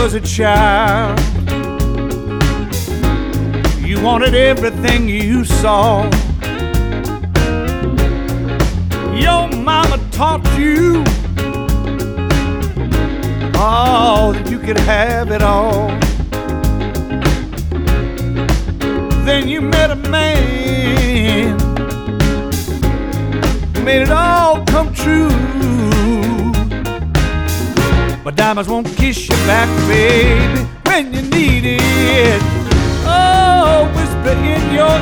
was a child, you wanted everything you saw. Your mama taught you, oh, that you could have it all. Then you met a man who made it all come true. But diamonds won't kiss you back, baby, when you need it. Oh, whisper in your